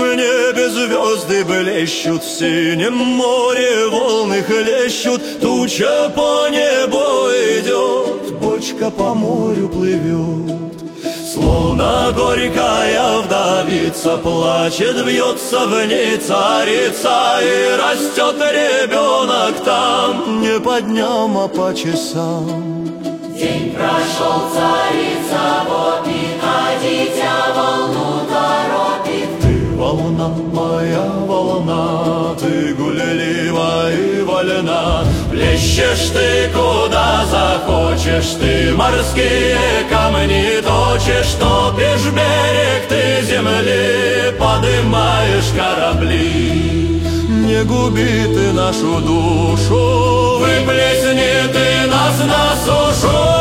небе звезды блещут, в синем море волны хлещут, туча по небу идет, бочка по морю плывет. Словно горькая вдовица плачет, бьется в ней царица, и растет ребенок там не по дням, а по часам. День прошел, царица вопит, а дитя волну торопит. Ты волна, моя волна, ты гуляйлива и вольна. Плещешь ты куда захочешь, ты морские камни точишь, топишь берег ты земли, подымаешь корабли. Не губи ты нашу душу, выплесни ты нас на сушу.